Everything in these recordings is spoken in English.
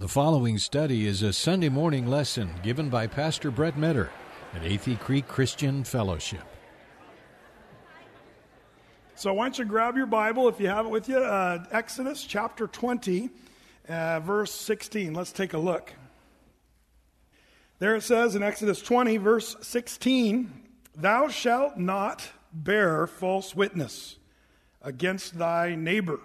The following study is a Sunday morning lesson given by Pastor Brett Metter at Athey Creek Christian Fellowship. So why don't you grab your Bible, if you have it with you, Exodus chapter 20, verse 16. Let's take a look. There it says in Exodus 20, verse 16, "Thou shalt not bear false witness against thy neighbor."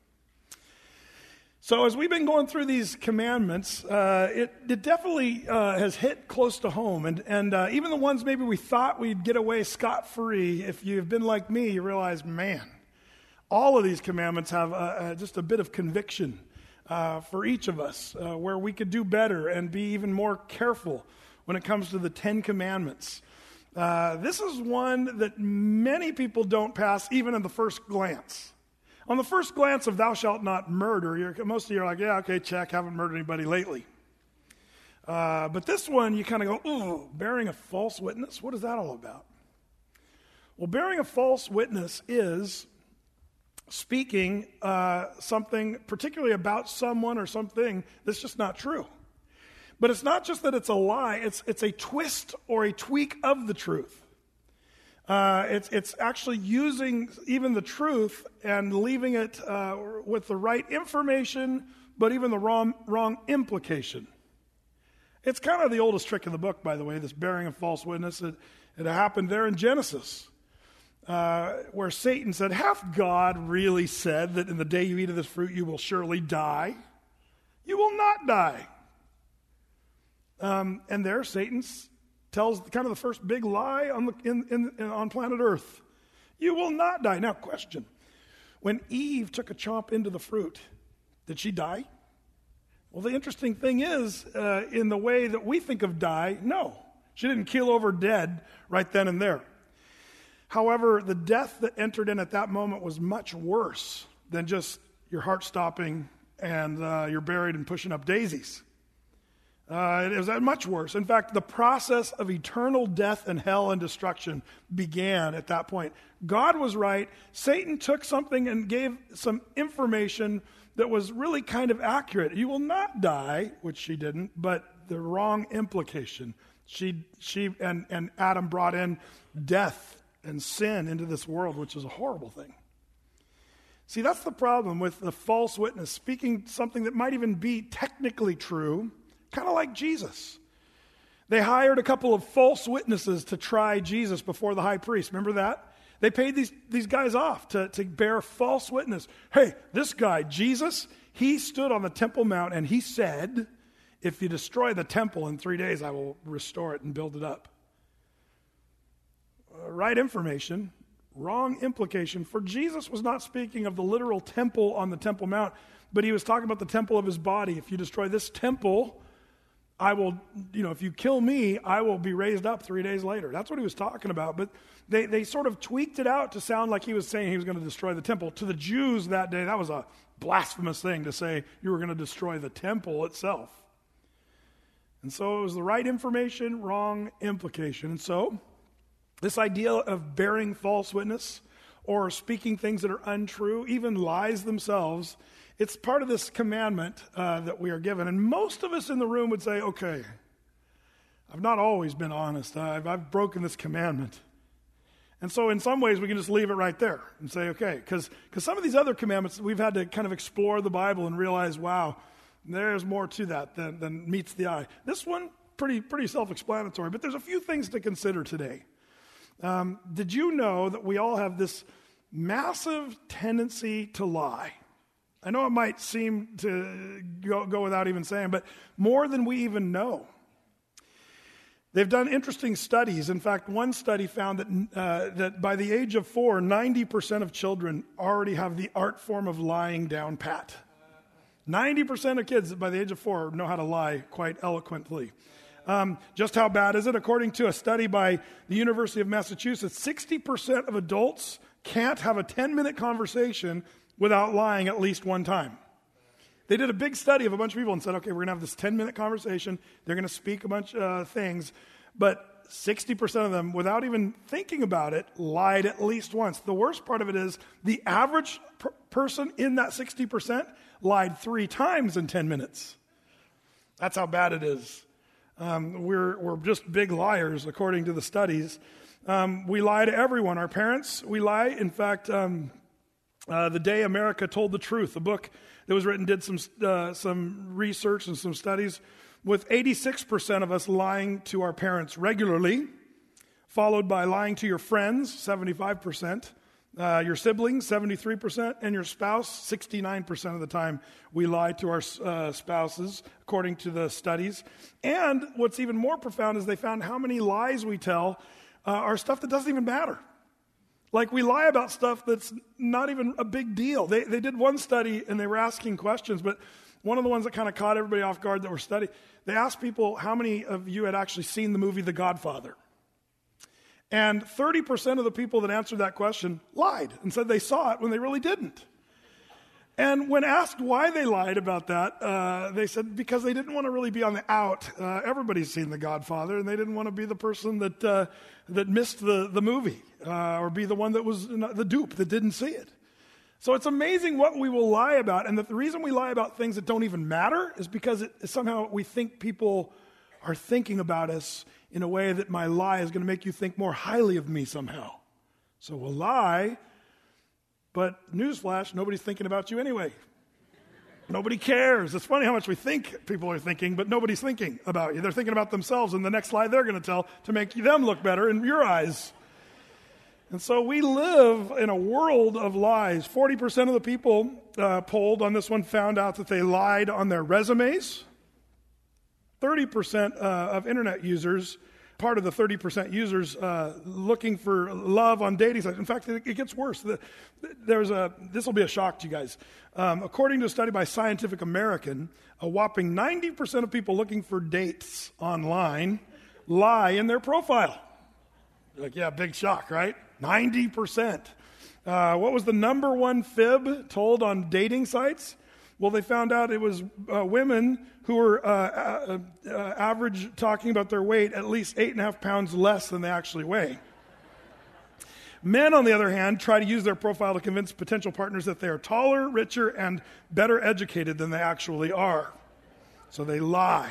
So as we've been going through these commandments, it definitely has hit close to home. And even the ones maybe we thought we'd get away scot-free, if you've been like me, you realize, man, all of these commandments have just a bit of conviction for each of us, where we could do better and be even more careful when it comes to the 10 Commandments. This is one that many people don't pass even in the first glance. On the first glance of "thou shalt not murder," most of you are like, yeah, okay, check, haven't murdered anybody lately. But this one, you kind of go, ooh, bearing a false witness? What is that all about? Well, bearing a false witness is speaking something particularly about someone or something that's just not true. But it's not just that it's a lie, it's a twist or a tweak of the truth. It's actually using even the truth and leaving it with the right information, but even the wrong implication. It's kind of the oldest trick in the book, by the way, this bearing of false witness. It happened there in Genesis, where Satan said, "Hath God really said that in the day you eat of this fruit you will surely die? You will not die." And there Satan tells kind of the first big lie on planet Earth. You will not die. Now, question. When Eve took a chomp into the fruit, did she die? Well, the interesting thing is, in the way that we think of die, no. She didn't keel over dead right then and there. However, the death that entered in at that moment was much worse than just your heart stopping and you're buried and pushing up daisies. It was much worse. In fact, the process of eternal death and hell and destruction began at that point. God was right. Satan took something and gave some information that was really kind of accurate. You will not die, which she didn't, but the wrong implication. She and Adam brought in death and sin into this world, which is a horrible thing. See, that's the problem with the false witness, speaking something that might even be technically true, kind of like Jesus. They hired a couple of false witnesses to try Jesus before the high priest. Remember that? They paid these guys off to bear false witness. Hey, this guy, Jesus, he stood on the Temple Mount and he said, if you destroy the temple in 3 days, I will restore it and build it up. Right information, wrong implication. For Jesus was not speaking of the literal temple on the Temple Mount, but he was talking about the temple of his body. If you destroy this temple, I will, if you kill me, I will be raised up 3 days later. That's what he was talking about. But they sort of tweaked it out to sound like he was saying he was going to destroy the temple. To the Jews that day, that was a blasphemous thing to say you were going to destroy the temple itself. And so it was the right information, wrong implication. And so this idea of bearing false witness or speaking things that are untrue, even lies themselves, it's part of this commandment that we are given. And most of us in the room would say, okay, I've not always been honest. I've broken this commandment. And so in some ways we can just leave it right there and say, okay, because some of these other commandments, we've had to kind of explore the Bible and realize, wow, there's more to that than meets the eye. This one, pretty self-explanatory, but there's a few things to consider today. Did you know that we all have this massive tendency to lie? I know it might seem to go without even saying, but more than we even know. They've done interesting studies. In fact, one study found that by the age of 4, 90% of children already have the art form of lying down pat. 90% of kids by the age of 4 know how to lie quite eloquently. Just how bad is it? According to a study by the University of Massachusetts, 60% of adults can't have a 10-minute conversation without lying at least one time. They did a big study of a bunch of people and said, okay, we're going to have this 10-minute conversation. They're going to speak a bunch of things. But 60% of them, without even thinking about it, lied at least once. The worst part of it is the average person in that 60% lied 3 times in 10 minutes. That's how bad it is. We're just big liars, according to the studies. We lie to everyone. Our parents, we lie. In fact, The Day America Told the Truth, a book that was written, did some research and some studies with 86% of us lying to our parents regularly, followed by lying to your friends, 75%, your siblings, 73%, and your spouse, 69% of the time we lie to our spouses, according to the studies. And what's even more profound is they found how many lies we tell are stuff that doesn't even matter. Like, we lie about stuff that's not even a big deal. They did one study, and they were asking questions, but one of the ones that kind of caught everybody off guard that were studying, they asked people, how many of you had actually seen the movie The Godfather? And 30% of the people that answered that question lied and said they saw it when they really didn't. And when asked why they lied about that, they said because they didn't want to really be on the out. Everybody's seen The Godfather, and they didn't want to be the person that missed the movie or be the one that was the dupe that didn't see it. So it's amazing what we will lie about. And the reason we lie about things that don't even matter is because somehow we think people are thinking about us in a way that my lie is going to make you think more highly of me somehow. So we'll lie, but newsflash, nobody's thinking about you anyway. Nobody cares. It's funny how much we think people are thinking, but nobody's thinking about you. They're thinking about themselves and the next lie they're going to tell to make them look better in your eyes. And so we live in a world of lies. 40% of the people polled on this one found out that they lied on their resumes. 30% of internet users, part of the 30% users looking for love on dating sites. In fact, it gets worse. This will be a shock to you guys. According to a study by Scientific American, a whopping 90% of people looking for dates online lie in their profile. You're like, yeah, big shock, right? 90%. What was the number one fib told on dating sites? Well, they found out it was women who were average talking about their weight at least 8.5 pounds less than they actually weigh. Men, on the other hand, try to use their profile to convince potential partners that they are taller, richer, and better educated than they actually are. So they lie.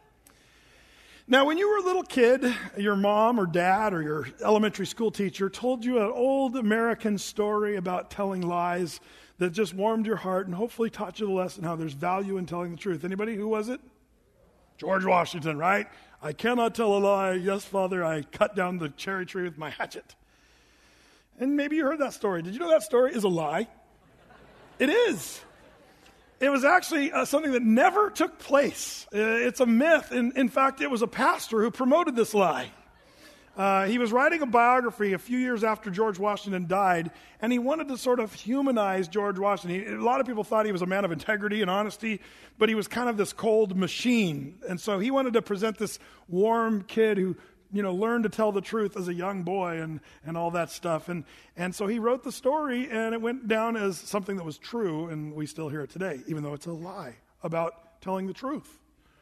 Now, when you were a little kid, your mom or dad or your elementary school teacher told you an old American story about telling lies that just warmed your heart and hopefully taught you the lesson how there's value in telling the truth. Anybody? Who was it? George Washington, right? I cannot tell a lie. Yes, Father, I cut down the cherry tree with my hatchet. And maybe you heard that story. Did you know that story is a lie? It is. It was actually something that never took place. It's a myth. In fact, it was a pastor who promoted this lie. He was writing a biography a few years after George Washington died, and he wanted to sort of humanize George Washington. A lot of people thought he was a man of integrity and honesty, but he was kind of this cold machine. And so he wanted to present this warm kid who, learned to tell the truth as a young boy and all that stuff. And so he wrote the story, and it went down as something that was true, and we still hear it today, even though it's a lie about telling the truth.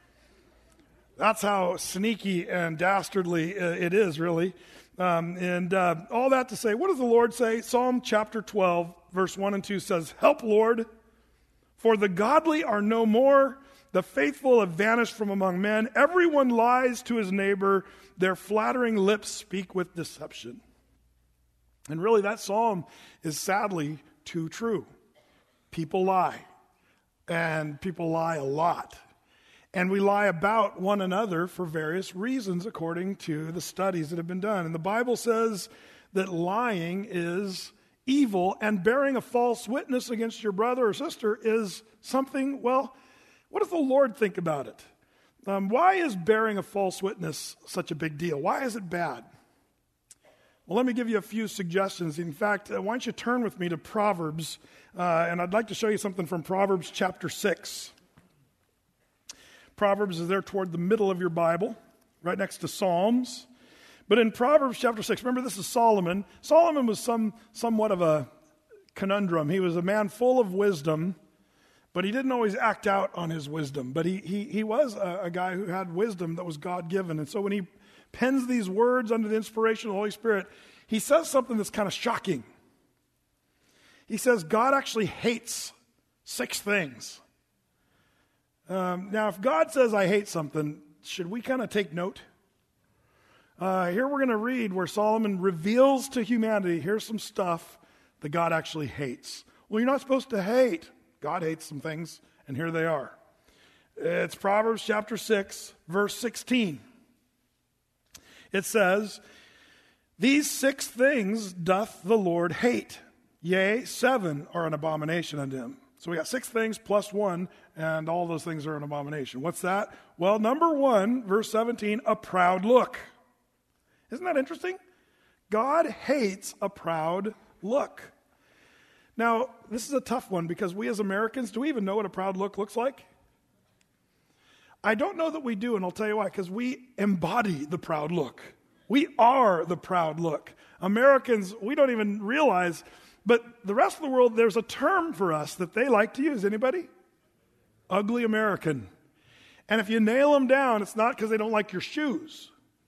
That's how sneaky and dastardly it is, really. And all that to say, what does the Lord say? Psalm chapter 12, verse 1 and 2 says, "Help, Lord, for the godly are no more. The faithful have vanished from among men. Everyone lies to his neighbor. Their flattering lips speak with deception." And really, that psalm is sadly too true. People lie, and people lie a lot. And we lie about one another for various reasons, according to the studies that have been done. And the Bible says that lying is evil, and bearing a false witness against your brother or sister is something, well, what does the Lord think about it? Why is bearing a false witness such a big deal? Why is it bad? Well, let me give you a few suggestions. In fact, why don't you turn with me to Proverbs, and I'd like to show you something from Proverbs chapter 6. Proverbs is there toward the middle of your Bible, right next to Psalms. But in Proverbs chapter 6, remember this is Solomon. Solomon was somewhat of a conundrum. He was a man full of wisdom, but he didn't always act out on his wisdom. But he was a guy who had wisdom that was God-given. And so when he pens these words under the inspiration of the Holy Spirit, he says something that's kind of shocking. He says God actually hates 6 things. Now, if God says I hate something, should we kind of take note? Here we're going to read where Solomon reveals to humanity, here's some stuff that God actually hates. Well, you're not supposed to hate. God hates some things, and here they are. It's Proverbs chapter 6, verse 16. It says, "These 6 things doth the Lord hate. Yea, 7 are an abomination unto him." So we got 6 things plus 1, and all those things are an abomination. What's that? Well, number 1, verse 17, a proud look. Isn't that interesting? God hates a proud look. Now, this is a tough one because we as Americans, do we even know what a proud look looks like? I don't know that we do, and I'll tell you why, because we embody the proud look. We are the proud look. Americans, we don't even realize, but the rest of the world, there's a term for us that they like to use. Anybody? Ugly American. And if you nail them down, it's not because they don't like your shoes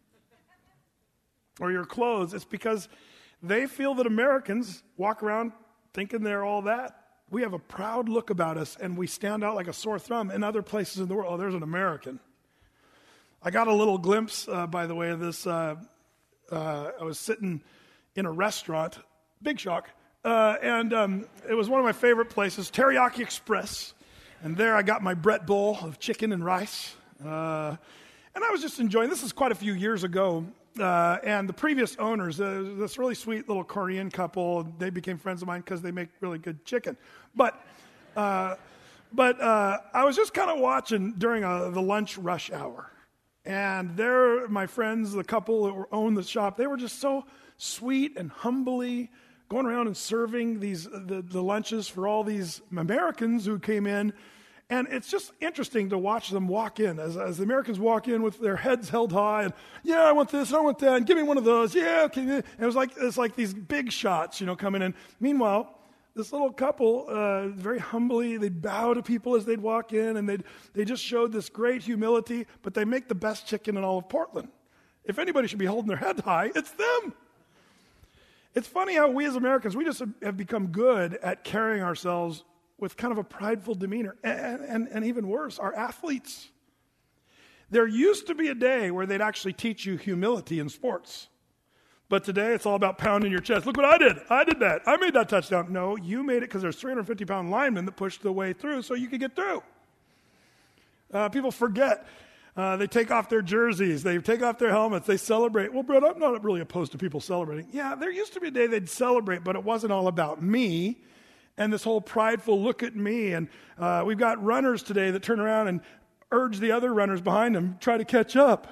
or your clothes. It's because they feel that Americans walk around thinking they're all that. We have a proud look about us, and we stand out like a sore thumb in other places in the world. Oh, there's an American. I got a little glimpse, by the way, of this. I was sitting in a restaurant, big shock, and it was one of my favorite places, Teriyaki Express. And there I got my Brett bowl of chicken and rice. And I was just enjoying, this is quite a few years ago, and the previous owners, this really sweet little Korean couple, they became friends of mine because they make really good chicken. But I was just kind of watching during the lunch rush hour. And there, my friends, the couple that owned the shop, they were just so sweet and humbly going around and serving the lunches for all these Americans who came in. And it's just interesting to watch them walk in, as the Americans walk in with their heads held high, and yeah, I want this, and I want that, and give me one of those, yeah, okay. And it's like these big shots, coming in. Meanwhile, this little couple, very humbly, they'd bow to people as they'd walk in, and they just showed this great humility, but they make the best chicken in all of Portland. If anybody should be holding their head high, it's them. It's funny how we as Americans, we just have become good at carrying ourselves with kind of a prideful demeanor. And even worse, our athletes. There used to be a day where they'd actually teach you humility in sports. But today it's all about pounding your chest. Look what I did. I did that. I made that touchdown. No, you made it because there's 350-pound linemen that pushed the way through so you could get through. People forget. They take off their jerseys. They take off their helmets. They celebrate. Well, Brett, I'm not really opposed to people celebrating. Yeah, there used to be a day they'd celebrate, but it wasn't all about me and this whole prideful look at me. And we've got runners today that turn around and urge the other runners behind them, try to catch up.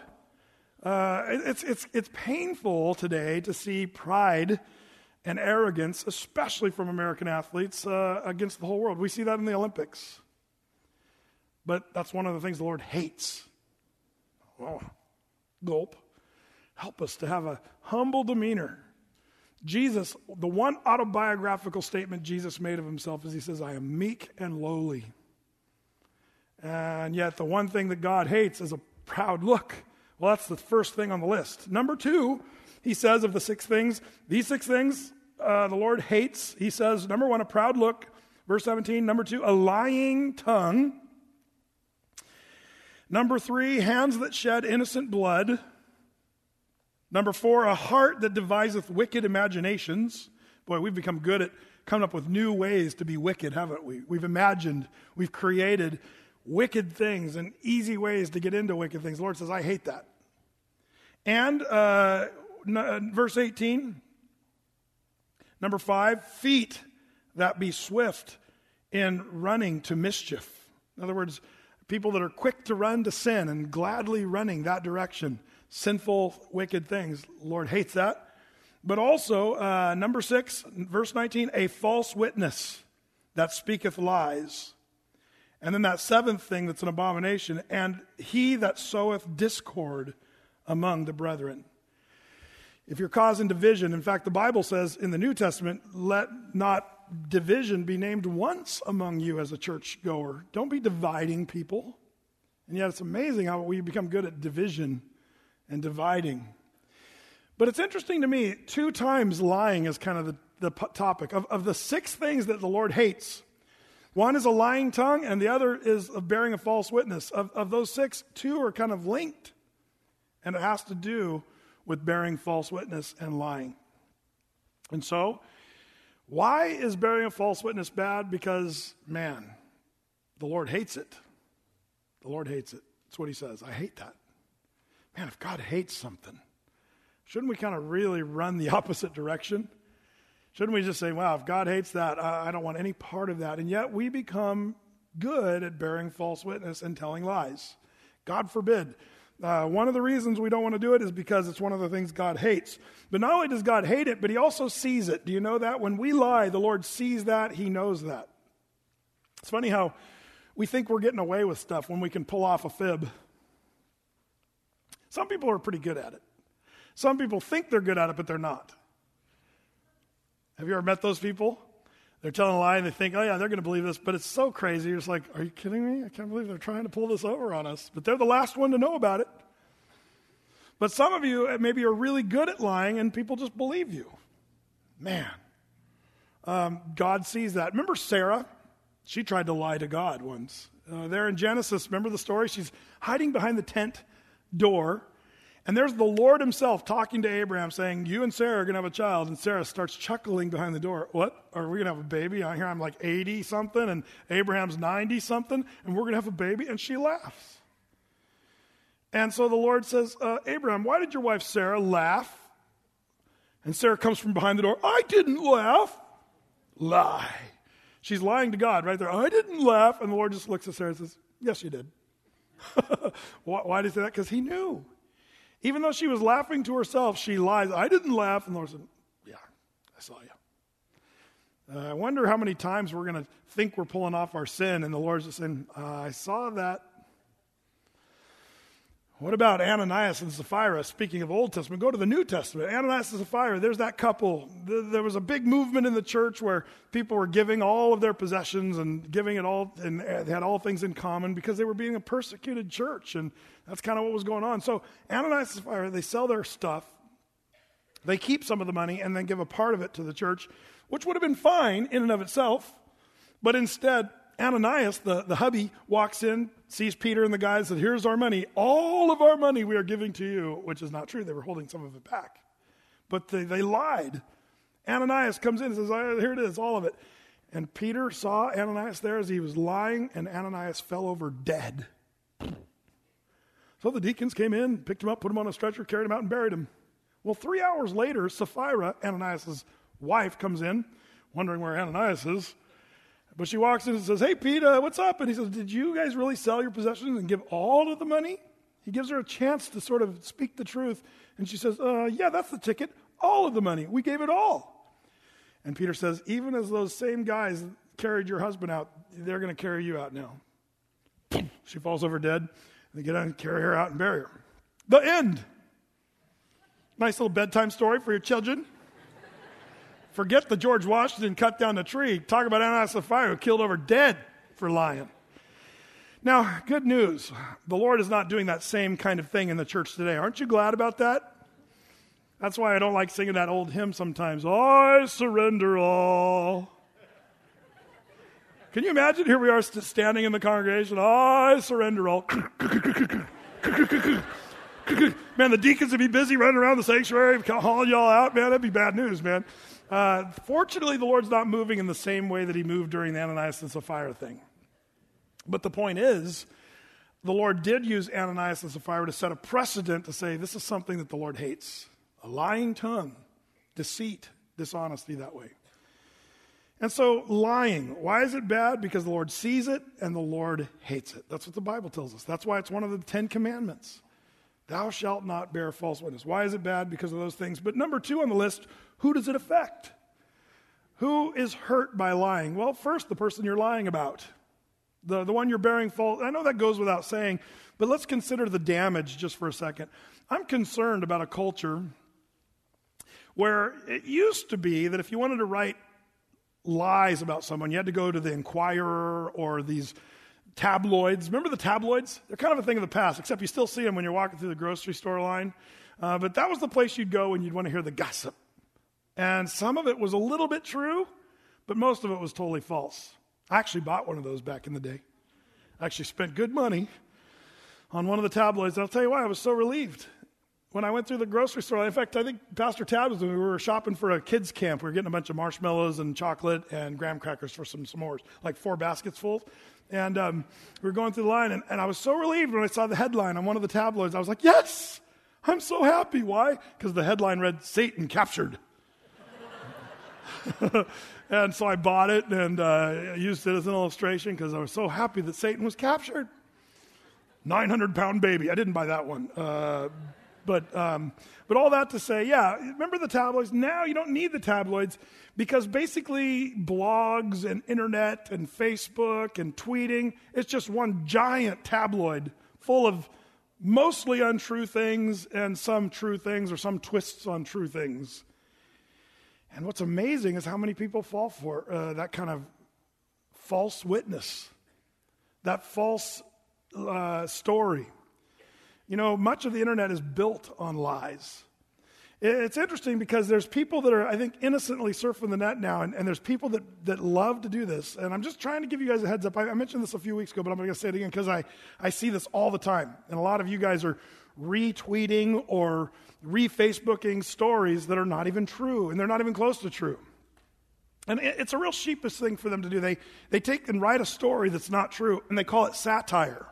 It's painful today to see pride and arrogance, especially from American athletes, against the whole world. We see that in the Olympics. But that's one of the things the Lord hates. Oh, gulp. Help us to have a humble demeanor. Jesus, the one autobiographical statement Jesus made of himself is he says, I am meek and lowly. And yet the one thing that God hates is a proud look. Well, that's the first thing on the list. Number 2, he says of the 6 things, these 6 things the Lord hates. He says, number 1, a proud look. Verse 17. Number 2, a lying tongue. Number 3, hands that shed innocent blood. Number 4, a heart that deviseth wicked imaginations. Boy, we've become good at coming up with new ways to be wicked, haven't we? We've imagined, we've created wicked things and easy ways to get into wicked things. The Lord says, I hate that. And verse 18, number 5, feet that be swift in running to mischief. In other words, people that are quick to run to sin and gladly running that direction. Sinful, wicked things. The Lord hates that. But also, number 6, verse 19, a false witness that speaketh lies. And then that 7th thing that's an abomination, and he that soweth discord among the brethren. If you're causing division, in fact, the Bible says in the New Testament, let not division be named once among you as a churchgoer. Don't be dividing people. And yet it's amazing how we become good at division and dividing. But it's interesting to me, 2 times lying is kind of the topic. Of the 6 things that the Lord hates, One is a lying tongue, and the other is of bearing a false witness. Of those 6, 2 are kind of linked, and it has to do with bearing false witness and lying. And so, why is bearing a false witness bad? Because, man, the Lord hates it. The Lord hates it. That's what he says. I hate that. Man, if God hates something, shouldn't we kind of really run the opposite direction? Shouldn't we just say, wow, if God hates that, I don't want any part of that. And yet we become good at bearing false witness and telling lies. God forbid. One of the reasons we don't want to do it is because it's one of the things God hates. But not only does God hate it, but he also sees it. Do you know that? When we lie, the Lord sees that. He knows that. It's funny how we think we're getting away with stuff when we can pull off a fib. Some people are pretty good at it. Some people think they're good at it, but they're not. Have you ever met those people? They're telling a lie and they think, oh yeah, they're going to believe this, but it's so crazy. You're just like, are you kidding me? I can't believe they're trying to pull this over on us. But they're the last one to know about it. But some of you maybe are really good at lying and people just believe you. Man, God sees that. Remember Sarah? She tried to lie to God once. There in Genesis, remember the story? She's hiding behind the tent door. And there's the Lord himself talking to Abraham saying, you and Sarah are going to have a child. And Sarah starts chuckling behind the door. What? Are we going to have a baby? I hear I'm like 80-something and Abraham's 90-something and we're going to have a baby? And she laughs. And so the Lord says, Abraham, why did your wife Sarah laugh? And Sarah comes from behind the door. I didn't laugh. Lie. She's lying to God right there. I didn't laugh. And the Lord just looks at Sarah and says, yes, you did. Why did he say that? Because he knew. Even though she was laughing to herself, she lies. I didn't laugh. And the Lord said, yeah, I saw you. I wonder how many times we're going to think we're pulling off our sin, and the Lord's just saying, I saw that. What about Ananias and Sapphira? Speaking of Old Testament, go to the New Testament. Ananias and Sapphira, there's that couple. There was a big movement in the church where people were giving all of their possessions and giving it all, and they had all things in common because they were being a persecuted church, and that's kind of what was going on. So Ananias and Sapphira, they sell their stuff. They keep some of the money and then give a part of it to the church, which would have been fine in and of itself. But instead, Ananias, the hubby, walks in, sees Peter and the guys, and says, here's our money. All of our money we are giving to you, which is not true. They were holding some of it back. But they lied. Ananias comes in and says, here it is, all of it. And Peter saw Ananias there as he was lying, and Ananias fell over dead. So the deacons came in, picked him up, put him on a stretcher, carried him out, and buried him. Well, 3 hours later, Sapphira, Ananias' wife, comes in, wondering where Ananias is. But she walks in and says, hey, Peter, what's up? And he says, did you guys really sell your possessions and give all of the money? He gives her a chance to sort of speak the truth. And she says, yeah, that's the ticket. All of the money. We gave it all. And Peter says, even as those same guys carried your husband out, they're going to carry you out now. She falls over dead. They get out and carry her out and bury her. The end. Nice little bedtime story for your children. Forget the George Washington cut down the tree. Talk about Ananias and Sapphira who killed over dead for lying. Now, good news. The Lord is not doing that same kind of thing in the church today. Aren't you glad about that? That's why I don't like singing that old hymn sometimes. I surrender all. Can you imagine? Here we are standing in the congregation. I surrender all. Man, the deacons would be busy running around the sanctuary, hauling y'all out. Man, that'd be bad news, man. Fortunately, the Lord's not moving in the same way that he moved during the Ananias and Sapphira thing. But the point is, the Lord did use Ananias and Sapphira to set a precedent to say this is something that the Lord hates. A lying tongue, deceit, dishonesty that way. And so lying, why is it bad? Because the Lord sees it and the Lord hates it. That's what the Bible tells us. That's why it's one of the 10 commandments. Thou shalt not bear false witness. Why is it bad? Because of those things. But number 2 on the list, who does it affect? Who is hurt by lying? Well, first, the person you're lying about. The one you're bearing false. I know that goes without saying, but let's consider the damage just for a second. I'm concerned about a culture where it used to be that if you wanted to write lies about someone, you had to go to the Inquirer or these tabloids. Remember the tabloids? They're kind of a thing of the past, except you still see them when you're walking through the grocery store line. But that was the place you'd go when you'd want to hear the gossip. And some of it was a little bit true, but most of it was totally false. I actually bought one of those back in the day. I actually spent good money on one of the tabloids. And I'll tell you why, I was so relieved. When I went through the grocery store, in fact, I think Pastor Tab was when we were shopping for a kids' camp. We were getting a bunch of marshmallows and chocolate and graham crackers for some s'mores, like 4 baskets full. And we were going through the line, and I was so relieved when I saw the headline on one of the tabloids. I was like, yes, I'm so happy. Why? Because the headline read, Satan captured. And so I bought it and used it as an illustration because I was so happy that Satan was captured. 900-pound baby. I didn't buy that one. But all that to say, yeah, remember the tabloids? Now you don't need the tabloids because basically blogs and internet and Facebook and tweeting, it's just one giant tabloid full of mostly untrue things and some true things or some twists on true things. And what's amazing is how many people fall for that kind of false witness, that false story. You know, much of the internet is built on lies. It's interesting because there's people that are, I think, innocently surfing the net now, and there's people that love to do this. And I'm just trying to give you guys a heads up. I mentioned this a few weeks ago, but I'm going to say it again because I see this all the time. And a lot of you guys are retweeting or re-Facebooking stories that are not even true, and they're not even close to true. And it's a real sheepish thing for them to do. They take and write a story that's not true, and they call it satire.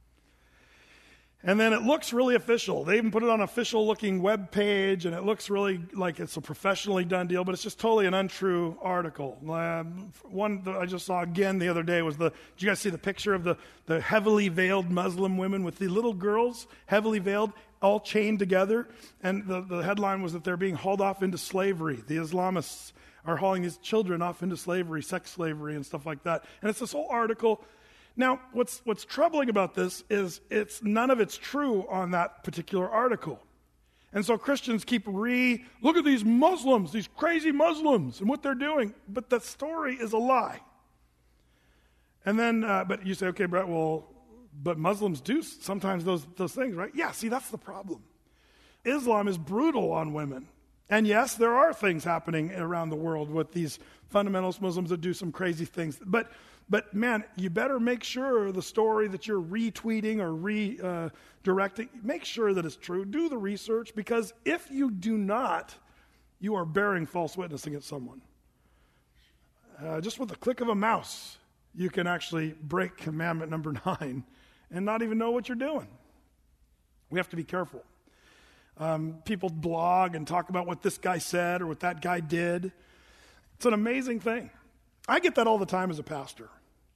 And then it looks really official. They even put it on an official-looking web page, and it looks really like it's a professionally done deal, but it's just totally an untrue article. One that I just saw again the other day was did you guys see the picture of the heavily veiled Muslim women with the little girls, heavily veiled, all chained together? And the headline was that they're being hauled off into slavery. The Islamists are hauling these children off into slavery, sex slavery, and stuff like that. And it's this whole article. Now, what's troubling about this is none of it's true on that particular article. And so Christians keep look at these Muslims, these crazy Muslims, and what they're doing. But the story is a lie. And then, but you say, okay, Brett, well, but Muslims do sometimes those things, right? Yeah, see, that's the problem. Islam is brutal on women. And yes, there are things happening around the world with these fundamentalist Muslims that do some crazy things. But man, you better make sure the story that you're retweeting or redirecting, make sure that it's true. Do the research, because if you do not, you are bearing false witness against someone. Just with the click of a mouse, you can actually break commandment number 9 and not even know what you're doing. We have to be careful. People blog and talk about what this guy said or what that guy did. It's an amazing thing. I get that all the time as a pastor.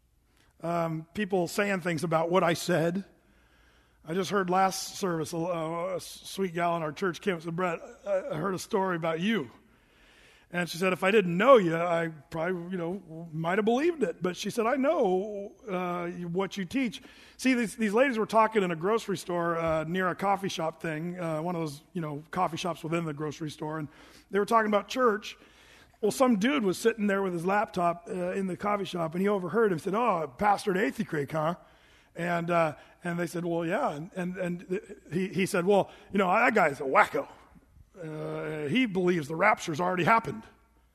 People saying things about what I said. I just heard last service, a sweet gal in our church came and said, Brett, I heard a story about you. And she said, if I didn't know you, I probably, might have believed it. But she said, I know what you teach. See, these ladies were talking in a grocery store near a coffee shop thing, one of those, coffee shops within the grocery store. And they were talking about church. Well, some dude was sitting there with his laptop in the coffee shop, and he overheard him and said, oh, pastor at Athey Creek, huh? And they said, well, yeah. And he said, well, that guy's a wacko. He believes the rapture's already happened.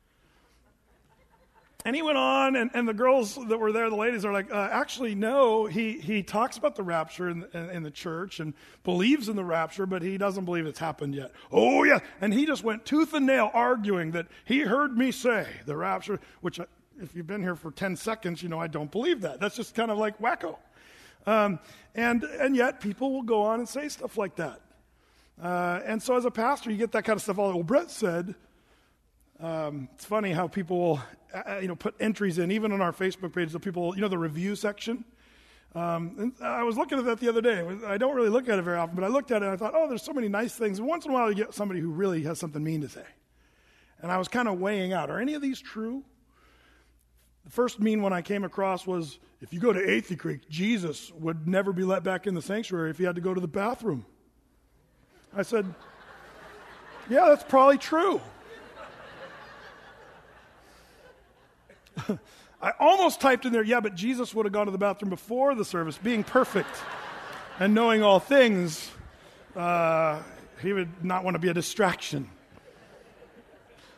And he went on, and the girls that were there, the ladies, are like, actually, no, he talks about the rapture in the church and believes in the rapture, but he doesn't believe it's happened yet. Oh, yeah. And he just went tooth and nail arguing that he heard me say the rapture, which if you've been here for 10 seconds, I don't believe that. That's just kind of like wacko. And yet people will go on and say stuff like that. And so as a pastor, you get that kind of stuff. Well, Brett said, it's funny how people will, put entries in, even on our Facebook page, the people, the review section. And I was looking at that the other day. I don't really look at it very often, but I looked at it and I thought, oh, there's so many nice things. And once in a while you get somebody who really has something mean to say. And I was kind of weighing out, are any of these true? The first mean one I came across was, if you go to Athey Creek, Jesus would never be let back in the sanctuary if he had to go to the bathroom. I said, yeah, that's probably true. I almost typed in there, yeah, but Jesus would have gone to the bathroom before the service, being perfect and knowing all things. He would not want to be a distraction.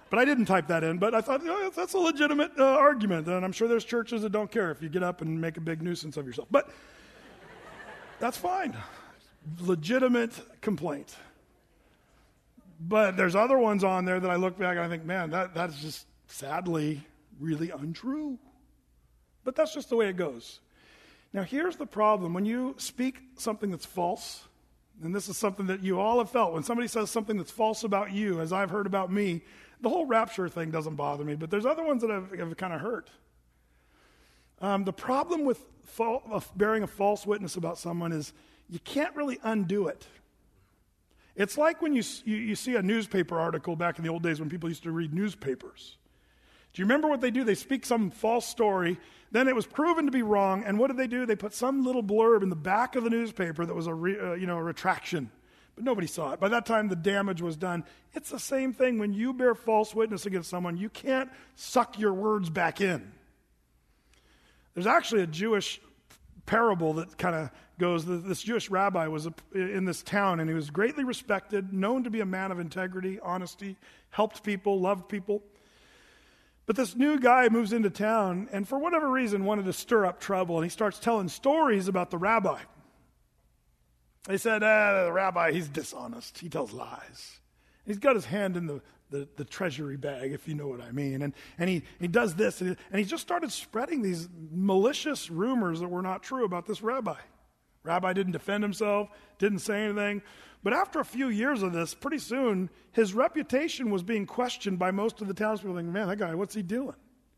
But I didn't type that in, but I thought, that's a legitimate argument, and I'm sure there's churches that don't care if you get up and make a big nuisance of yourself. But that's fine. Legitimate complaint. But there's other ones on there that I look back and I think, man, that's just sadly really untrue. But that's just the way it goes. Now, here's the problem. When you speak something that's false, and this is something that you all have felt, when somebody says something that's false about you, as I've heard about me, the whole rapture thing doesn't bother me, but there's other ones that have kind of hurt. The problem with bearing a false witness about someone is you can't really undo it. It's like when you see a newspaper article back in the old days when people used to read newspapers. Do you remember what they do? They speak some false story, then it was proven to be wrong, and what do? They put some little blurb in the back of the newspaper that was a retraction, but nobody saw it. By that time, the damage was done. It's the same thing when you bear false witness against someone. You can't suck your words back in. There's actually a Jewish parable that kind of goes, this Jewish rabbi was in this town, and he was greatly respected, known to be a man of integrity, honesty, helped people, loved people. But this new guy moves into town, and for whatever reason wanted to stir up trouble, and he starts telling stories about the rabbi. They said, the rabbi, he's dishonest. He tells lies. He's got his hand in the treasury bag, if you know what I mean. And he does this, and he just started spreading these malicious rumors that were not true about this rabbi. Rabbi didn't defend himself, didn't say anything. But after a few years of this, pretty soon, his reputation was being questioned by most of the townspeople, thinking, man, that guy, what's he doing?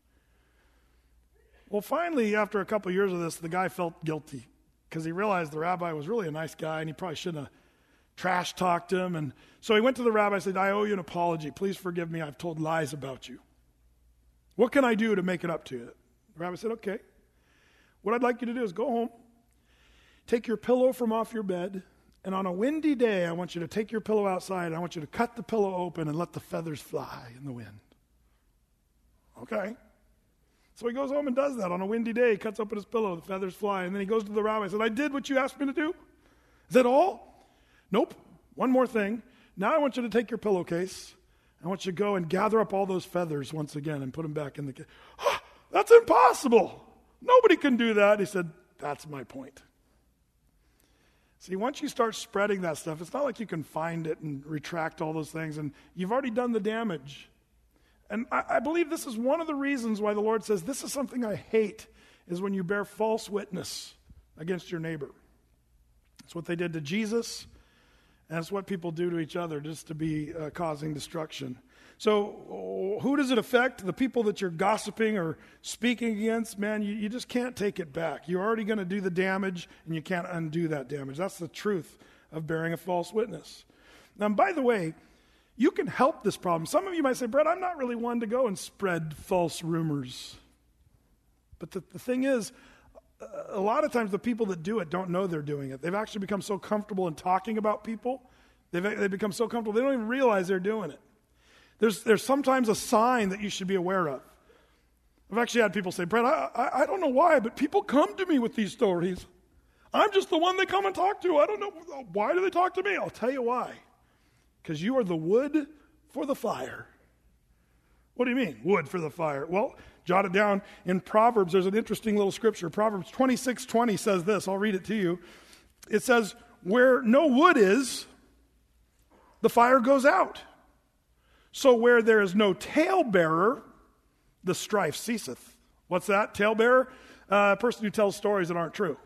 Well, finally, after a couple of years of this, the guy felt guilty because he realized the rabbi was really a nice guy, and he probably shouldn't have trash-talked him. And so he went to the rabbi and said, I owe you an apology. Please forgive me. I've told lies about you. What can I do to make it up to you? The rabbi said, okay. What I'd like you to do is go home, take your pillow from off your bed, and on a windy day, I want you to take your pillow outside, and I want you to cut the pillow open and let the feathers fly in the wind. Okay. So he goes home and does that. On a windy day, he cuts open his pillow, the feathers fly, and then he goes to the rabbi and says, I did what you asked me to do. Is that all? Nope. One more thing. Now I want you to take your pillowcase. I want you to go and gather up all those feathers once again and put them back in the case. Oh, that's impossible. Nobody can do that. He said, that's my point. See, once you start spreading that stuff, it's not like you can find it and retract all those things, and you've already done the damage. And I believe this is one of the reasons why the Lord says, this is something I hate, is when you bear false witness against your neighbor. It's what they did to Jesus, and it's what people do to each other just to be causing destruction. So who does it affect? The people that you're gossiping or speaking against, man, you just can't take it back. You're already going to do the damage, and you can't undo that damage. That's the truth of bearing a false witness. Now, by the way, you can help this problem. Some of you might say, Brett, I'm not really one to go and spread false rumors. But the thing is, a lot of times the people that do it don't know they're doing it. They've actually become so comfortable in talking about people. They've become so comfortable, they don't even realize they're doing it. There's sometimes a sign that you should be aware of. I've actually had people say, Brett, I don't know why, but people come to me with these stories. I'm just the one they come and talk to. I don't know. Why do they talk to me? I'll tell you why. Because you are the wood for the fire. What do you mean, wood for the fire? Well, jot it down. In Proverbs, there's an interesting little scripture. Proverbs 26:20 says this. I'll read it to you. It says, where no wood is, the fire goes out. So where there is no talebearer, the strife ceaseth. What's that? Talebearer? A person who tells stories that aren't true.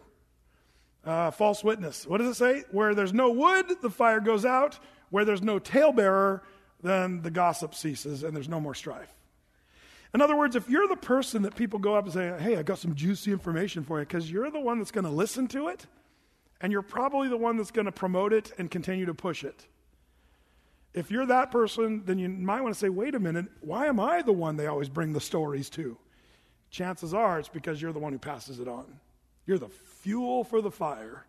False witness. What does it say? Where there's no wood, the fire goes out. Where there's no talebearer, then the gossip ceases and there's no more strife. In other words, if you're the person that people go up and say, hey, I got some juicy information for you, because you're the one that's going to listen to it, and you're probably the one that's going to promote it and continue to push it. If you're that person, then you might want to say, wait a minute, why am I the one they always bring the stories to? Chances are it's because you're the one who passes it on. You're the fuel for the fire.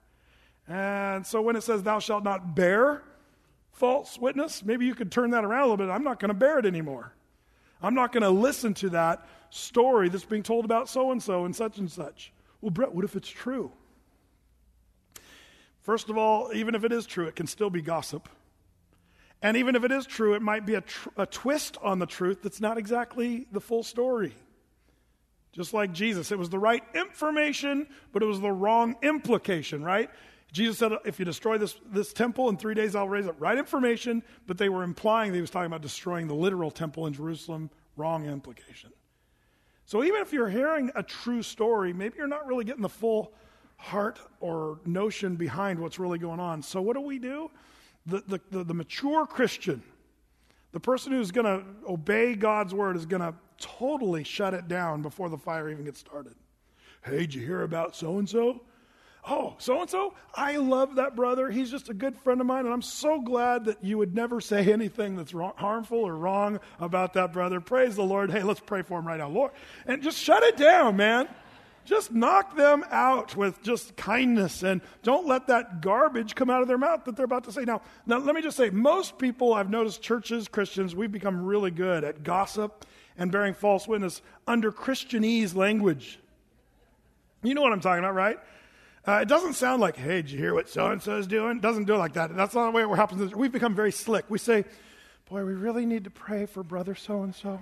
And so when it says thou shalt not bear false witness, maybe you could turn that around a little bit. I'm not going to bear it anymore. I'm not going to listen to that story that's being told about so-and-so and such and such. Well, Brett, what if it's true? First of all, even if it is true, it can still be gossip. And even if it is true, it might be a twist on the truth that's not exactly the full story. Just like Jesus, it was the right information, but it was the wrong implication, right? Jesus said, if you destroy this temple in 3 days, I'll raise it. Right information, but they were implying that he was talking about destroying the literal temple in Jerusalem. Wrong implication. So even if you're hearing a true story, maybe you're not really getting the full heart or notion behind what's really going on. So what do? The mature Christian, the person who's going to obey God's word, is going to totally shut it down before the fire even gets started. Hey, did you hear about so-and-so? Oh, so-and-so? I love that brother. He's just a good friend of mine, and I'm so glad that you would never say anything that's harmful or wrong about that brother. Praise the Lord. Hey, let's pray for him right now, Lord. And just shut it down, man. Just knock them out with just kindness, and don't let that garbage come out of their mouth that they're about to say. Now, let me just say, most people, I've noticed, churches, Christians, we've become really good at gossip and bearing false witness under Christianese language. You know what I'm talking about, right? It doesn't sound like, hey, did you hear what so-and-so is doing? It doesn't do it like that. That's not the way it happens. We've become very slick. We say, boy, we really need to pray for brother so-and-so.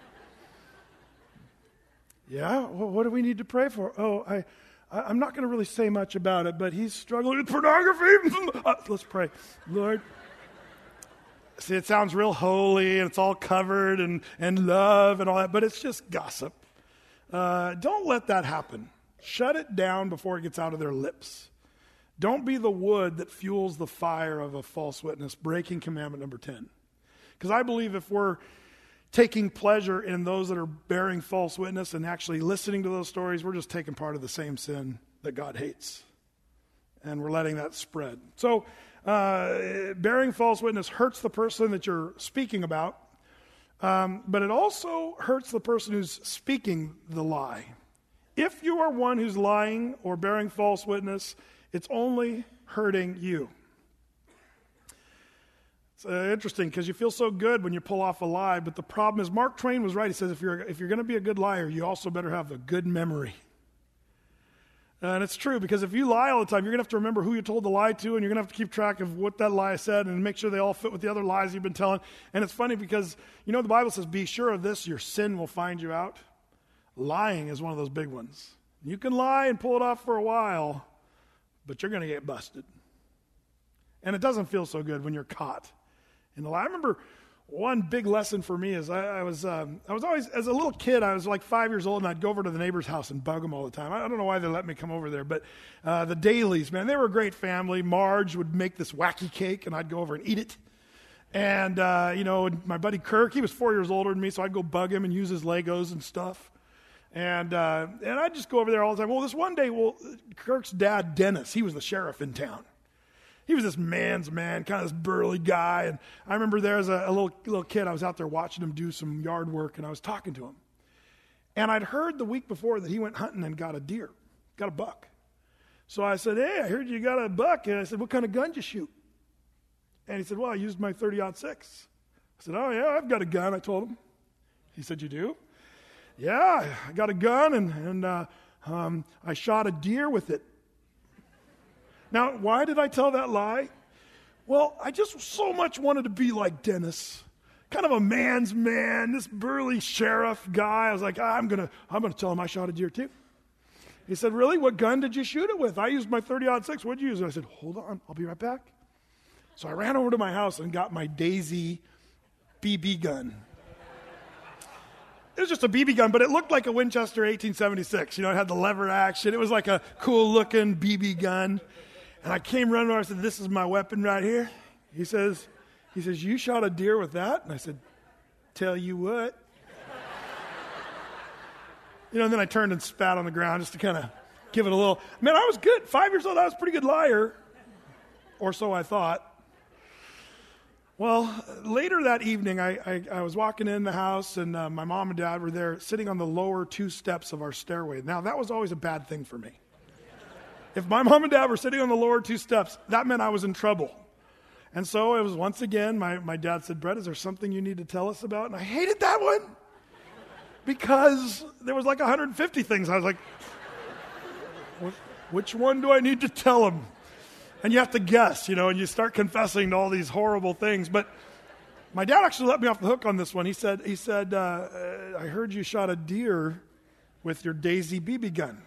Yeah? Well, what do we need to pray for? Oh, I'm not going to really say much about it, but he's struggling with pornography. Let's pray. Lord. See, it sounds real holy, and it's all covered and love and all that, but it's just gossip. Don't let that happen. Shut it down before it gets out of their lips. Don't be the wood that fuels the fire of a false witness, breaking commandment number 10. Because I believe if we're taking pleasure in those that are bearing false witness and actually listening to those stories, we're just taking part of the same sin that God hates. And we're letting that spread. So, bearing false witness hurts the person that you're speaking about, but it also hurts the person who's speaking the lie. If you are one who's lying or bearing false witness, it's only hurting you. It's interesting because you feel so good when you pull off a lie, but the problem is Mark Twain was right. He says if you're going to be a good liar, you also better have a good memory. And it's true, because if you lie all the time, you're going to have to remember who you told the lie to, and you're going to have to keep track of what that lie said and make sure they all fit with the other lies you've been telling. And it's funny because, the Bible says, be sure of this, your sin will find you out. Lying is one of those big ones. You can lie and pull it off for a while, but you're going to get busted. And it doesn't feel so good when you're caught in the lie. I remember one big lesson for me is I was always, as a little kid, I was like 5 years old, and I'd go over to the neighbor's house and bug them all the time. I don't know why they let me come over there, but the Dailies, man, they were a great family. Marge would make this wacky cake, and I'd go over and eat it. And, my buddy Kirk, he was 4 years older than me, so I'd go bug him and use his Legos and stuff. And I'd just go over there all the time. Well, this one day, Kirk's dad, Dennis, he was the sheriff in town. He was this man's man, kind of this burly guy. And I remember there as a little kid, I was out there watching him do some yard work, and I was talking to him. And I'd heard the week before that he went hunting and got a deer, got a buck. So I said, hey, I heard you got a buck. And I said, what kind of gun did you shoot? And he said, well, I used my .30-06. I said, oh, yeah, I've got a gun, I told him. He said, you do? Yeah, I got a gun, and I shot a deer with it. Now, why did I tell that lie? Well, I just so much wanted to be like Dennis, kind of a man's man, this burly sheriff guy. I was like, I'm gonna tell him I shot a deer too. He said, really? What gun did you shoot it with? I used my .30-06. What'd you use? And I said, hold on, I'll be right back. So I ran over to my house and got my Daisy BB gun. It was just a BB gun, but it looked like a Winchester 1876. It had the lever action. It was like a cool-looking BB gun. And I came running over. I said, this is my weapon right here. He says, you shot a deer with that? And I said, tell you what. And then I turned and spat on the ground just to kind of give it a little. Man, I was good. 5 years old, I was a pretty good liar. Or so I thought. Well, later that evening, I was walking in the house, and my mom and dad were there sitting on the lower 2 steps of our stairway. Now, that was always a bad thing for me. If my mom and dad were sitting on the lower 2 steps, that meant I was in trouble. And so it was once again, my dad said, Brett, is there something you need to tell us about? And I hated that one because there was like 150 things. I was like, which one do I need to tell him? And you have to guess, and you start confessing to all these horrible things. But my dad actually let me off the hook on this one. He said, I heard you shot a deer with your Daisy BB gun.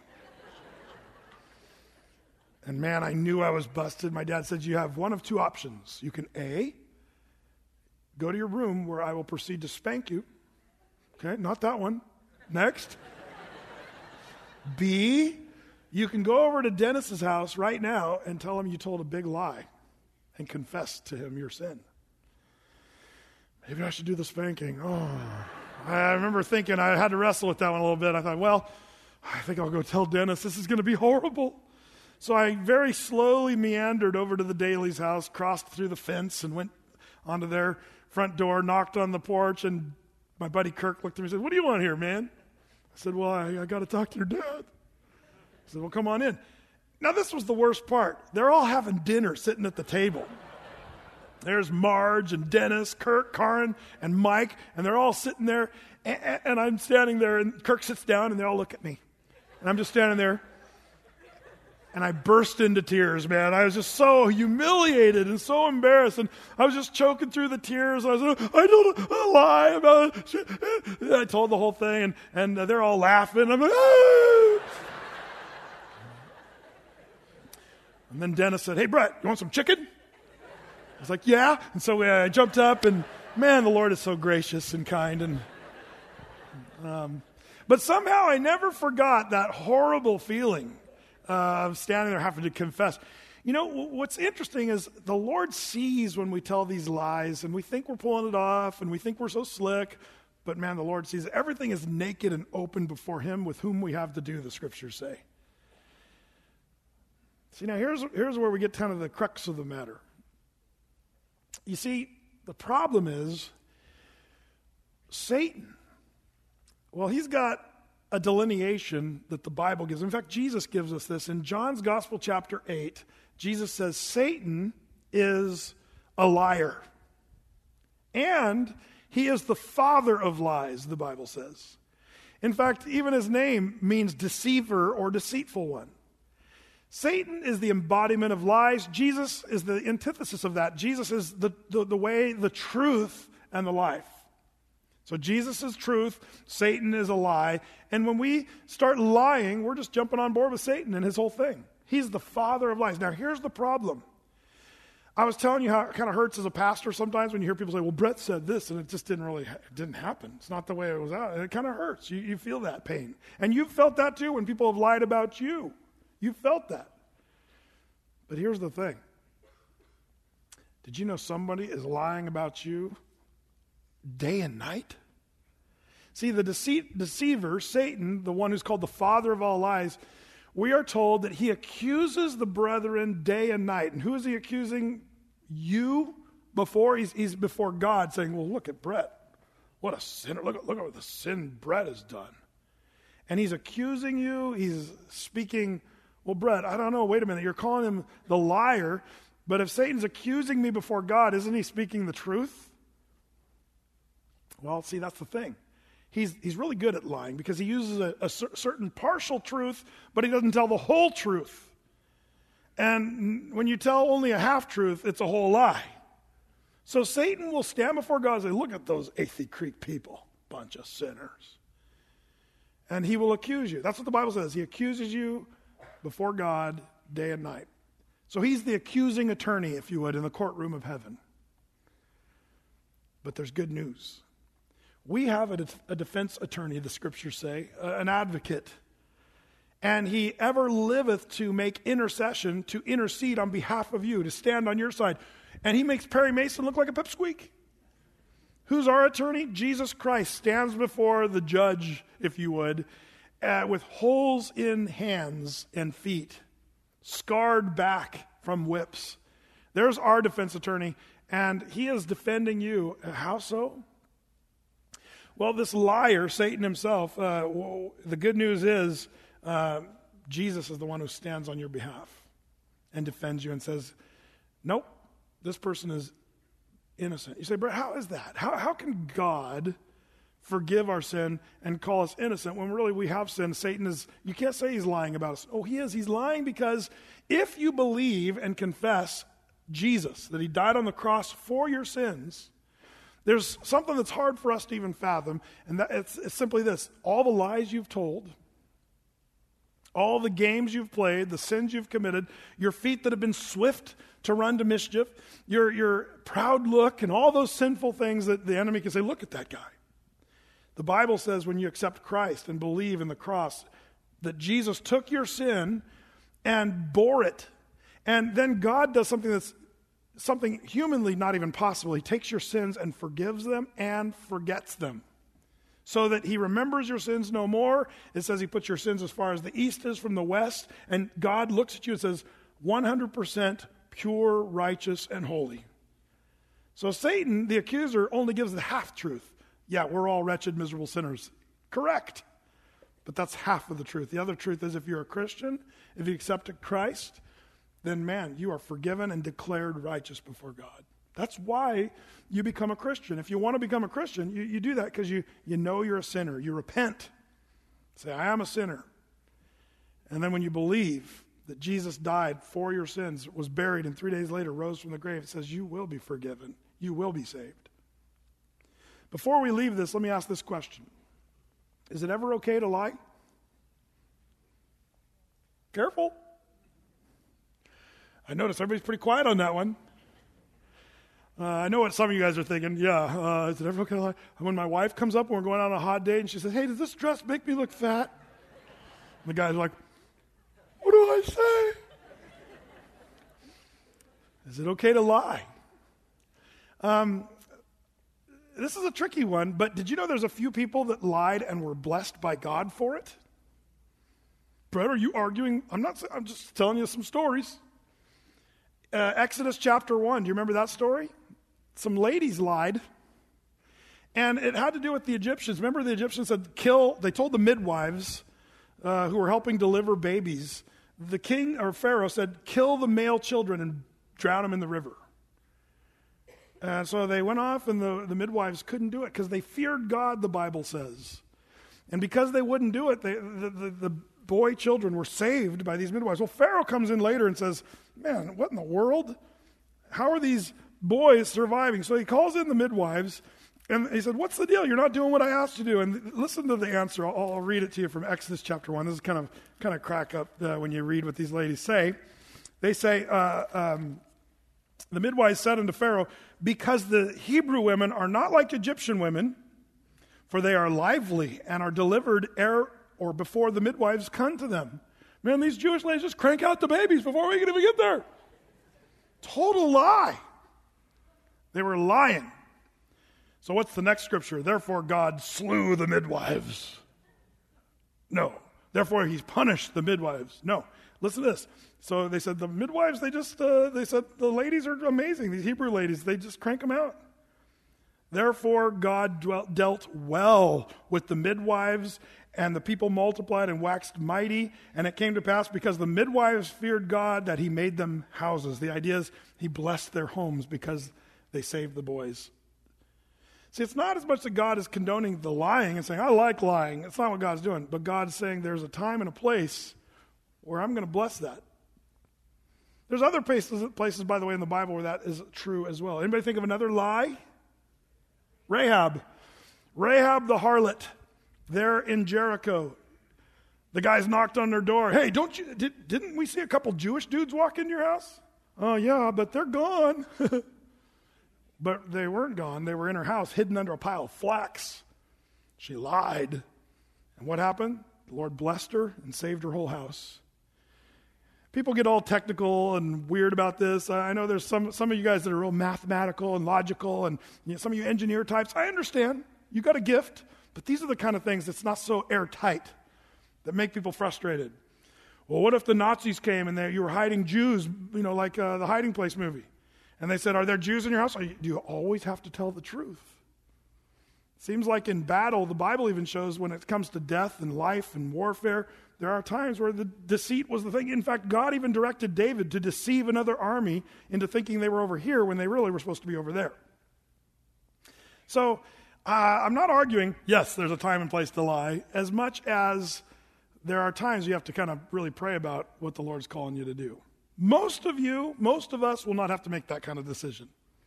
And man, I knew I was busted. My dad said, you have one of two options. You can A, go to your room where I will proceed to spank you. Okay, not that one. Next. B, you can go over to Dennis's house right now and tell him you told a big lie and confess to him your sin. Maybe I should do the spanking. I remember thinking I had to wrestle with that one a little bit. I thought, well, I think I'll go tell Dennis this is going to be horrible. So I very slowly meandered over to the Daly's house, crossed through the fence and went onto their front door, knocked on the porch, and my buddy Kirk looked at me and said, what do you want here, man? I said, well, I got to talk to your dad. He said, well, come on in. Now, this was the worst part. They're all having dinner sitting at the table. There's Marge and Dennis, Kirk, Karen, and Mike, and they're all sitting there, and I'm standing there, and Kirk sits down, and they all look at me. And I'm just standing there, and I burst into tears, man. I was just so humiliated and so embarrassed, and I was just choking through the tears. I was like, I don't lie about it. I told the whole thing, and they're all laughing. I'm like, ah! And then Dennis said, hey, Brett, you want some chicken? I was like, yeah. And so I jumped up, and man, the Lord is so gracious and kind. But somehow I never forgot that horrible feeling of standing there having to confess. What's interesting is the Lord sees when we tell these lies, and we think we're pulling it off, and we think we're so slick. But man, the Lord sees everything is naked and open before Him with whom we have to do, the Scriptures say. See, now here's where we get kind of the crux of the matter. You see, the problem is Satan. Well, he's got a delineation that the Bible gives. In fact, Jesus gives us this. In John's Gospel, chapter 8, Jesus says, Satan is a liar. And he is the father of lies, the Bible says. In fact, even his name means deceiver or deceitful one. Satan is the embodiment of lies. Jesus is the antithesis of that. Jesus is the way, the truth, and the life. So Jesus is truth, Satan is a lie. And when we start lying, we're just jumping on board with Satan and his whole thing. He's the father of lies. Now, here's the problem. I was telling you how it kind of hurts as a pastor sometimes when you hear people say, well, Brett said this, and it just didn't happen. It's not the way it was out. And it kind of hurts. You feel that pain. And you've felt that too when people have lied about you. You felt that. But here's the thing. Did you know somebody is lying about you day and night? See, the deceiver, Satan, the one who's called the father of all lies, we are told that he accuses the brethren day and night. And who is he accusing? You before? He's before God saying, well, look at Brett. What a sinner. Look at what the sin Brett has done. And he's accusing you. He's speaking, well, Brett, I don't know. Wait a minute. You're calling him the liar. But if Satan's accusing me before God, isn't he speaking the truth? Well, see, that's the thing. He's really good at lying because he uses a certain partial truth, but he doesn't tell the whole truth. And when you tell only a half-truth, it's a whole lie. So Satan will stand before God and say, look at those Athey Creek people, bunch of sinners. And he will accuse you. That's what the Bible says. He accuses you before God day and night. So he's the accusing attorney, if you would, in the courtroom of heaven. But there's good news. We have a defense attorney, the Scriptures say, an advocate. And he ever liveth to make intercession, to intercede on behalf of you, to stand on your side. And he makes Perry Mason look like a pipsqueak. Who's our attorney? Jesus Christ stands before the judge, if you would, with holes in hands and feet, scarred back from whips. There's our defense attorney, and he is defending you. How so? Well, this liar, Satan himself, the good news is Jesus is the one who stands on your behalf and defends you and says, nope, this person is innocent. You say, Brett, how is that? How can God forgive our sin and call us innocent when really we have sinned. You can't say he's lying about us. Oh, he is. He's lying because if you believe and confess Jesus, that he died on the cross for your sins, there's something that's hard for us to even fathom, and it's simply this. All the lies you've told, all the games you've played, the sins you've committed, your feet that have been swift to run to mischief, your proud look, and all those sinful things that the enemy can say, look at that guy. The Bible says when you accept Christ and believe in the cross, that Jesus took your sin and bore it. And then God does something that's something humanly not even possible. He takes your sins and forgives them and forgets them, so that he remembers your sins no more. It says he puts your sins as far as the east is from the west, and God looks at you and says, 100% pure, righteous, and holy. So Satan, the accuser, only gives the half-truth. Yeah, we're all wretched, miserable sinners. Correct. But that's half of the truth. The other truth is if you're a Christian, if you accepted Christ, then man, you are forgiven and declared righteous before God. That's why you become a Christian. If you want to become a Christian, you do that because you know you're a sinner. You repent. Say, I am a sinner. And then when you believe that Jesus died for your sins, was buried, and 3 days later rose from the grave, it says you will be forgiven. You will be saved. Before we leave this, let me ask this question. Is it ever okay to lie? Careful. I notice everybody's pretty quiet on that one. I know what some of you guys are thinking. Yeah, is it ever okay to lie? When my wife comes up and we're going on a hot date and she says, hey, does this dress make me look fat? And the guy's like, what do I say? Is it okay to lie? This is a tricky one, but did you know there's a few people that lied and were blessed by God for it? Brett, are you arguing? I'm just telling you some stories. Exodus chapter 1, do you remember that story? Some ladies lied, and it had to do with the Egyptians. Remember the Egyptians said, they told the midwives who were helping deliver babies, the king or Pharaoh said, kill the male children and drown them in the river. And so they went off, and the midwives couldn't do it because they feared God, the Bible says. And because they wouldn't do it, the boy children were saved by these midwives. Well, Pharaoh comes in later and says, man, what in the world? How are these boys surviving? So he calls in the midwives, and he said, what's the deal? You're not doing what I asked you to do. And listen to the answer. I'll read it to you from Exodus chapter 1. This is kind of crack up when you read what these ladies say. They say, the midwives said unto Pharaoh, because the Hebrew women are not like Egyptian women, for they are lively and are delivered ere or before the midwives come to them. Man, these Jewish ladies just crank out the babies before we can even get there. Total lie. They were lying. So what's the next scripture? Therefore God slew the midwives. No. Therefore he's punished the midwives. No. Listen to this. So they said the midwives, they said the ladies are amazing. These Hebrew ladies, they just crank them out. Therefore God dealt well with the midwives, and the people multiplied and waxed mighty. And it came to pass, because the midwives feared God, that he made them houses. The idea is he blessed their homes because they saved the boys. See, it's not as much that God is condoning the lying and saying, I like lying. It's not what God's doing. But God's saying there's a time and a place where I'm going to bless that. There's other places, by the way, in the Bible where that is true as well. Anybody think of another lie? Rahab the harlot, there in Jericho. The guys knocked on their door. Hey, didn't we see a couple Jewish dudes walk into your house? Oh, yeah, but they're gone. But they weren't gone. They were in her house, hidden under a pile of flax. She lied. And what happened? The Lord blessed her and saved her whole house. People get all technical and weird about this. I know there's some of you guys that are real mathematical and logical, and some of you engineer types. I understand. You got a gift, but these are the kind of things that's not so airtight that make people frustrated. Well, what if the Nazis came and you were hiding Jews, like the Hiding Place movie, and they said, are there Jews in your house? Do you always have to tell the truth? Seems like in battle, the Bible even shows when it comes to death and life and warfare, there are times where the deceit was the thing. In fact, God even directed David to deceive another army into thinking they were over here when they really were supposed to be over there. So I'm not arguing, yes, there's a time and place to lie, as much as there are times you have to kind of really pray about what the Lord's calling you to do. Most of us will not have to make that kind of decision.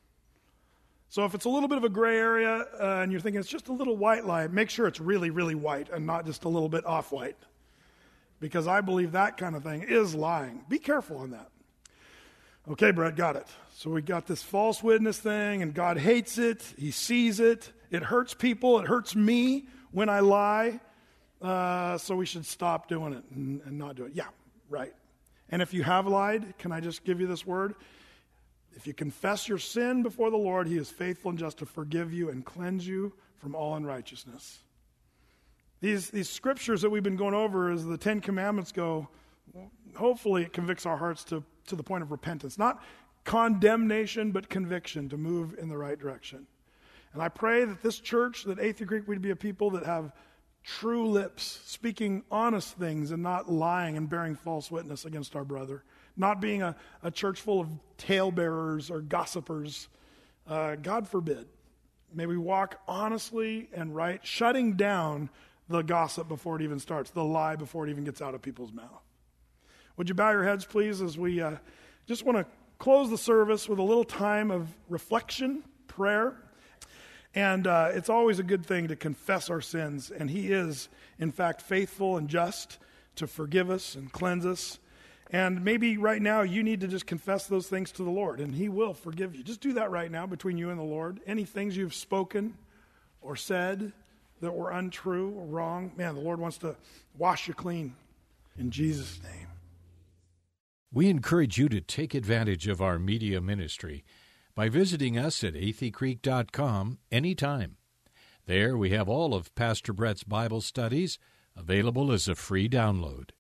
So if it's a little bit of a gray area and you're thinking it's just a little white lie, make sure it's really, really white and not just a little bit off-white. Because I believe that kind of thing is lying. Be careful on that. Okay, Brett, got it. So we got this false witness thing, and God hates it. He sees it. It hurts people. It hurts me when I lie. So we should stop doing it and not do it. Yeah, right. And if you have lied, can I just give you this word? If you confess your sin before the Lord, He is faithful and just to forgive you and cleanse you from all unrighteousness. These scriptures that we've been going over as the Ten Commandments go, hopefully it convicts our hearts to the point of repentance. Not condemnation, but conviction to move in the right direction. And I pray that this church, that Athey Creek, we'd be a people that have true lips, speaking honest things and not lying and bearing false witness against our brother. Not being a church full of talebearers or gossipers. God forbid. May we walk honestly and right, shutting down the gossip before it even starts, the lie before it even gets out of people's mouth. Would you bow your heads, please, as we just want to close the service with a little time of reflection, prayer. And it's always a good thing to confess our sins, and He is, in fact, faithful and just to forgive us and cleanse us. And maybe right now you need to just confess those things to the Lord, and He will forgive you. Just do that right now between you and the Lord. Any things you've spoken or said that were untrue or wrong, man, the Lord wants to wash you clean in Jesus' name. We encourage you to take advantage of our media ministry by visiting us at atheycreek.com anytime. There we have all of Pastor Brett's Bible studies available as a free download.